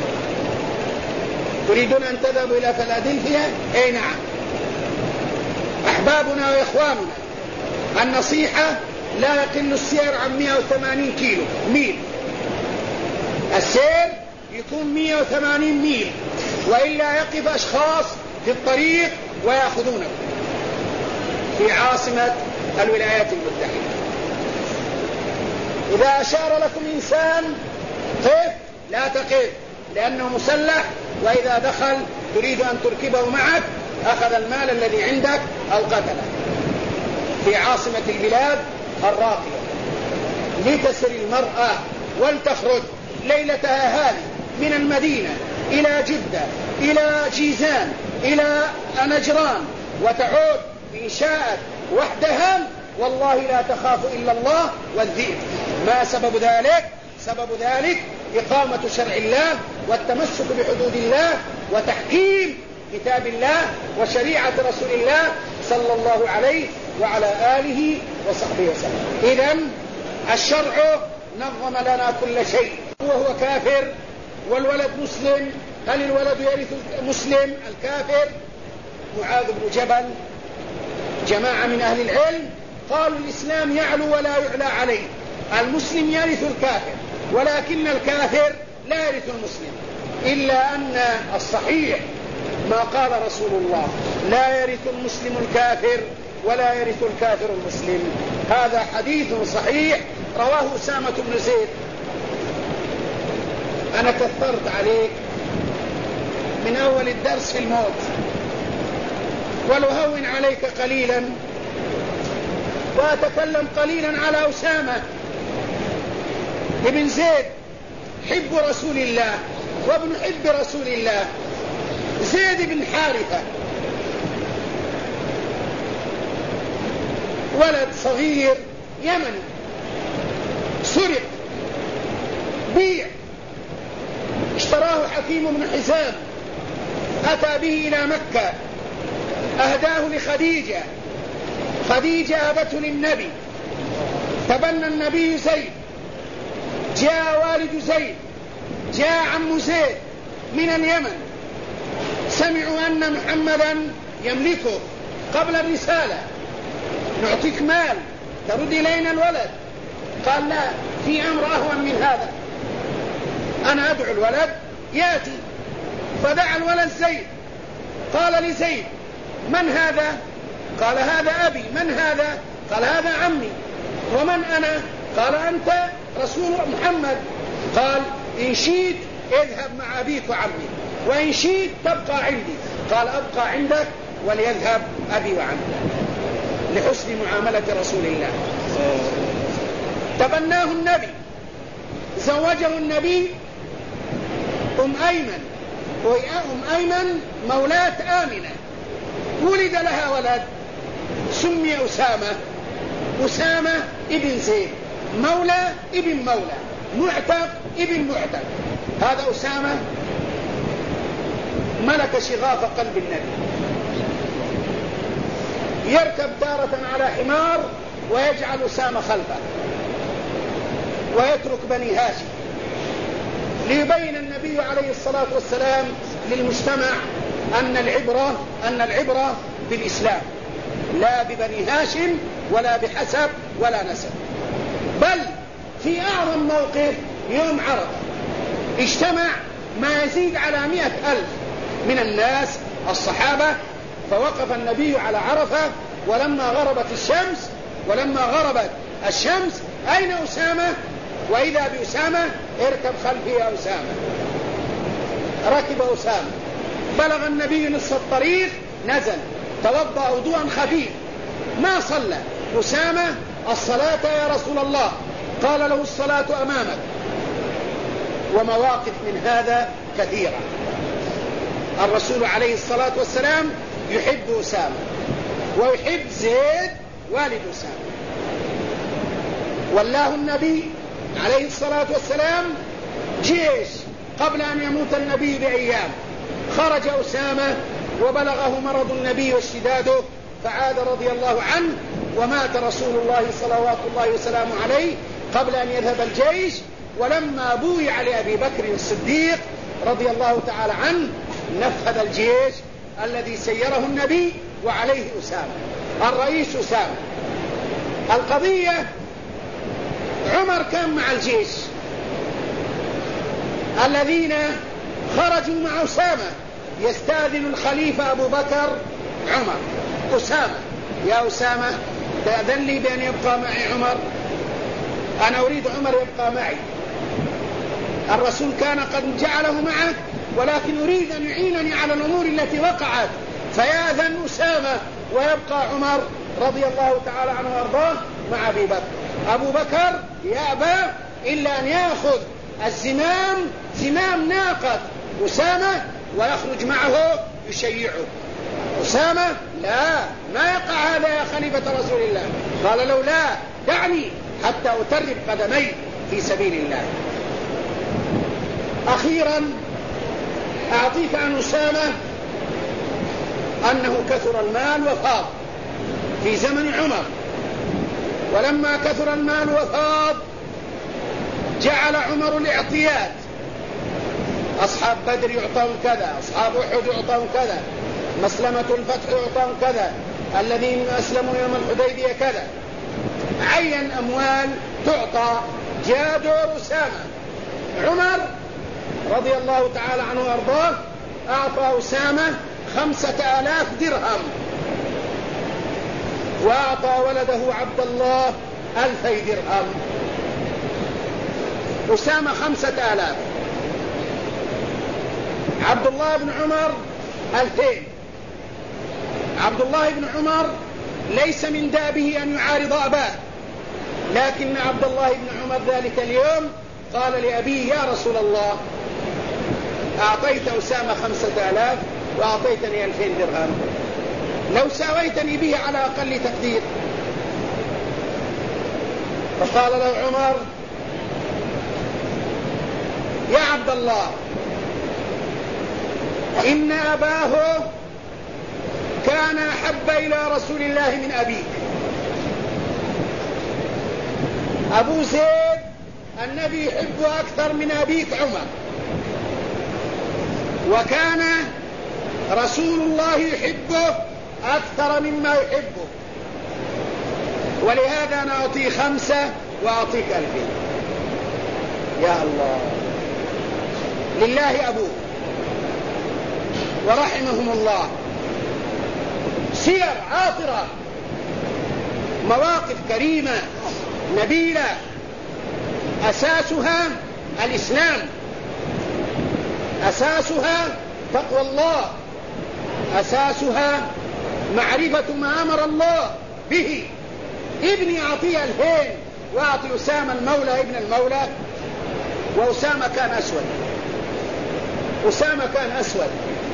تريدون أن تذهبوا إلى فيلادلفيا؟ أي نعم. أحبابنا وإخواننا، النصيحة: لا يقل السير عن مئة وثمانين كيلو ميل، السير يكون مئة وثمانين ميل، وإلا يقف أشخاص في الطريق ويأخذونه في عاصمة الولايات المتحدة. إذا أشار لكم إنسان قف لا تقف، لأنه مسلح، وإذا دخل تريد أن تركبه معك أخذ المال الذي عندك أو قتله. في عاصمة البلاد الراقية لتسر المرأة ولتخرج ليلتها هذه من المدينة إلى جدة إلى جيزان إلى نجران وتعود إن شاءت وحدها والله لا تخاف إلا الله والذئب. ما سبب ذلك؟ سبب ذلك إقامة شرع الله والتمسك بحدود الله وتحكيم كتاب الله وشريعة رسول الله صلى الله عليه وعلى آله وصحبه وسلم. إذن الشرع نظم لنا كل شيء. وهو كافر والولد مسلم، هل الولد يرث مسلم الكافر؟ معاذ بن جبل جماعة من أهل العلم قالوا الإسلام يعلو ولا يعلى عليه، المسلم يرث الكافر ولكن الكافر لا يرث المسلم، إلا أن الصحيح ما قال رسول الله لا يرث المسلم الكافر ولا يرث الكافر المسلم. هذا حديث صحيح رواه أسامة بن زيد. أنا كثرت عليك من أول الدرس في الموت، ولهون عليك قليلا وأتكلم قليلا على أسامة ابن زيد حب رسول الله وابن حب رسول الله. زيد بن حارثة ولد صغير يمني سرق بيع، اشتراه حكيم بن حزام، أتى به إلى مكة، أهداه لخديجة، خديجة أهدته للنبي، تبنى النبي زيد، جاء والد زيد، جاء عم زيد من اليمن، سمعوا أن محمدا يملكه قبل الرسالة، نعطيك مال ترد إلينا الولد. قال لا، في أمر أهون من هذا، أنا أدعو الولد يأتي. فدعا الولد زيد، قال لزيد من هذا؟ قال هذا أبي. من هذا؟ قال هذا عمي. ومن أنا؟ قال أنت رسول محمد. قال إن شئت اذهب مع أبيك وعمي، وإن شئت تبقى عندي. قال أبقى عندك وليذهب أبي وعمي، لحسن معاملة رسول الله. تبناه النبي، زوجه النبي أم أيمن، وأم أيمن مولاة آمنة، ولد لها ولد سمي أسامة. أسامة ابن زيد، مولى ابن مولى، معتق ابن معتق. هذا أسامة ملك شغاف قلب النبي، يركب تارة على حمار ويجعل أسامة خلفه ويترك بني هاشم، ليبين النبي عليه الصلاة والسلام للمجتمع أن العبرة أن العبرة بالإسلام لا ببني هاشم ولا بحسب ولا نسب. بل في أعظم موقف يوم عرفة اجتمع ما يزيد على مئة ألف من الناس الصحابة، فوقف النبي على عرفة، ولما غربت الشمس ولما غربت الشمس أين أسامة؟ وإذا بأسامة، اركب خلفي يا أسامة. ركب أسامة، بلغ النبي نصف الطريق، نزل توضأ وضوءا خفيف، ما صلى. أسامة الصلاة يا رسول الله، قال له الصلاة أمامك. ومواقف من هذا كثيرة. الرسول عليه الصلاة والسلام يحب أسامة ويحب زيد والد أسامة. والله النبي عليه الصلاة والسلام جيش قبل أن يموت النبي بأيام، خرج أسامة وبلغه مرض النبي واشتداده، فعاد رضي الله عنه، ومات رسول الله صلوات الله وسلامه عليه قبل أن يذهب الجيش. ولما بويع لأبي بكر الصديق رضي الله تعالى عنه، نفذ الجيش الذي سيره النبي وعليه أسامة، الرئيس أسامة. القضية عمر كان مع الجيش الذين خرجوا مع أسامة، يستأذن الخليفة أبو بكر عمر: أسامة يا أسامة تأذن لي بأن يبقى معي عمر، أنا أريد عمر يبقى معي. الرسول كان قد جعله معه، ولكن يريد أن يعينني على الأمور التي وقعت، فيأذن أسامة ويبقى عمر رضي الله تعالى عنه وارضاه مع أبي بكر. أبو بكر يأبى إلا أن يأخذ الزمام زمام ناقة أسامة ويخرج معه يشيعه. أسامة لا، ما يقع هذا يا خليفة رسول الله. قال له لا، دعني حتى أترب قدمي في سبيل الله. أخيرا أعطيك عن أسامة أنه كثر المال وفاض في زمن عمر، ولما كثر المال وفاض جعل عمر الاعطيات، أصحاب بدر يعطون كذا، أصحاب أحد يعطون كذا، مسلمة الفتح يعطون كذا، الذين أسلموا يوم الحديبية كذا، عين أموال تعطى. جاء دور أسامة. عمر رضي الله تعالى عنه وأرضاه أعطى أسامة خمسة آلاف درهم، وأعطى ولده عبد الله ألفي درهم. أسامة خمسة آلاف، عبد الله بن عمر ألفين. عبد الله بن عمر ليس من دابه أن يعارض أباه، لكن عبد الله بن عمر ذلك اليوم قال لأبيه يا رسول الله، أعطيت أسامة خمسة آلاف وأعطيتني ألفين درهم، لو ساويتني به على أقل تقدير. فقال له عمر يا عبد الله، إن أباه كان أحب إلى رسول الله من أبيك. أبو زيد النبي يحبه أكثر من أبيك عمر، وكان رسول الله يحبه أكثر مما يحبه، ولهذا أنا أعطيه خمسة وأعطيك ألفين. يا الله، لله أبوه ورحمهم الله. سير عاطرة، مواقف كريمة نبيلة، أساسها الإسلام، أساسها تقوى الله، أساسها معرفة ما أمر الله به. ابني أعطيه الفين وأعطي أسامة المولى ابن المولى، وأسامة كان أسود، أسامة كان أسود.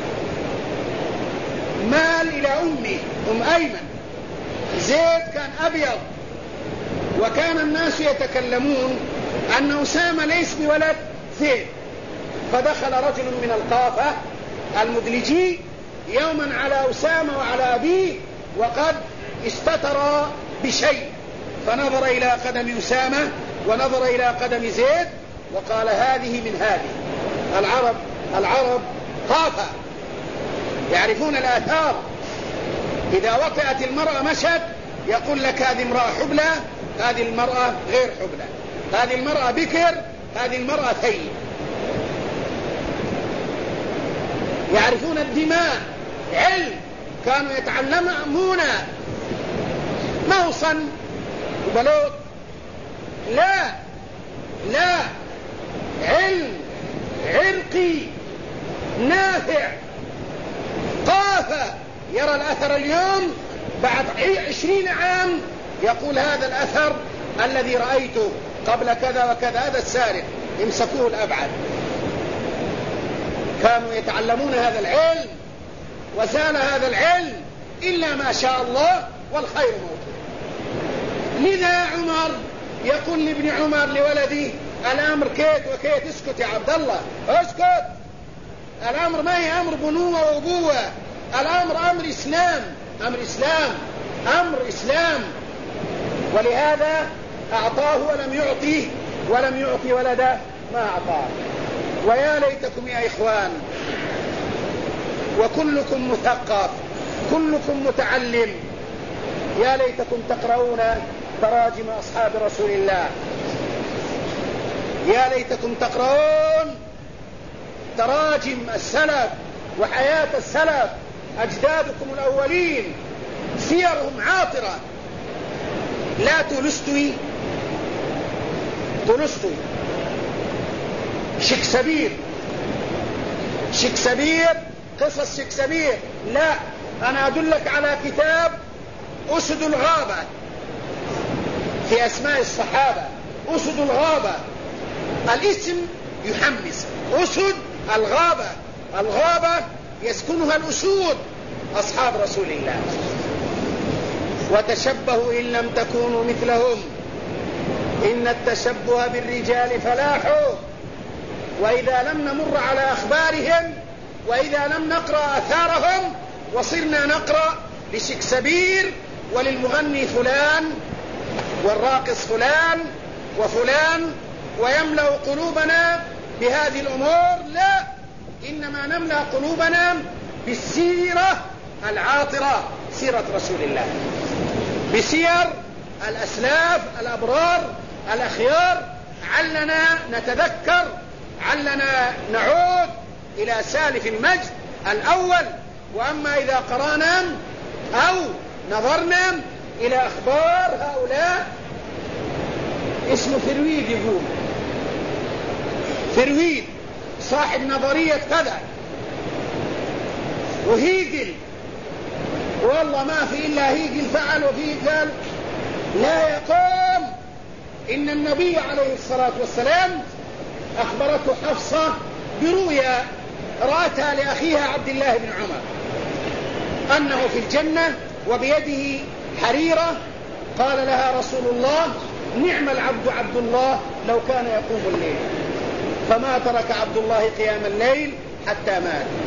مال إلى أمي أم أيمن. زيد كان أبيض، وكان الناس يتكلمون أن أسامة ليس بولد زيد. فدخل رجل من القافة المدلجي يوما على أسامة وعلى أبيه وقد استتر بشيء، فنظر إلى قدم أسامة ونظر إلى قدم زيد وقال هذه من هذه. العرب العرب قافة يعرفون الآثار، إذا وطئت المرأة مشت يقول لك هذه امرأة حبلى، هذه المرأة غير حبلى، هذه المرأة بكر، هذه المرأة ثيب. يعرفون الدماء، علم، كانوا يتعلمون موصا وبلوط. لا لا، علم عرقي نافع. قافة يرى الأثر اليوم بعد عشرين عام يقول هذا الأثر الذي رأيته قبل كذا وكذا هذا السارق، امسكوه الأبعد. كانوا يتعلمون هذا العلم، وزال هذا العلم إلا ما شاء الله والخير موجود. لذا عمر يقول لابن عمر لولده الأمر كيت وكيت، اسكت يا عبد الله اسكت، الأمر ما هي أمر بنوة وأبوة، الأمر أمر إسلام، أمر إسلام، أمر إسلام. ولهذا أعطاه ولم يعطيه، ولم يعطي ولده ما أعطاه. ويا ليتكم يا إخوان، وكلكم مثقف، كلكم متعلم، يا ليتكم تقرؤون تراجم أصحاب رسول الله، يا ليتكم تقرؤون تراجم السلف وحياة السلف، أجدادكم الأولين، سيرهم عاطرة. لا تولستوي تولستوي شكسبير شكسبير قصص شكسبير، لا، أنا أدلك على كتاب أسد الغابة في أسماء الصحابة. أسد الغابة، الاسم يحمس، أسد الغابة، الغابة يسكنها الأسود أصحاب رسول الله. وتشبهوا إن لم تكونوا مثلهم إن التشبه بالرجال فلاح. وإذا لم نمر على أخبارهم وإذا لم نقرأ أثارهم وصرنا نقرأ لشكسبير وللمغني فلان والراقص فلان وفلان ويملأ قلوبنا بهذه الأمور، لا، إنما نملأ قلوبنا بالسيرة العاطرة، سيرة رسول الله، بسير الأسلاف الأبرار الأخيار، علنا نتذكر، علنا نعود إلى سالف المجد الأول. وأما إذا قرأنا أو نظرنا إلى أخبار هؤلاء، اسمه فرويد، يقول فرويد صاحب نظرية كذا، وهيجل، والله ما في إلا هيجل فعل وفيه قال، لا يقوم. إن النبي عليه الصلاة والسلام أخبرته حفصة برؤيا رأتها لأخيها عبد الله بن عمر أنه في الجنة وبيده حريرة، قال لها رسول الله: نعم العبد عبد الله لو كان يقوم الليل. فما ترك عبد الله قيام الليل حتى مات.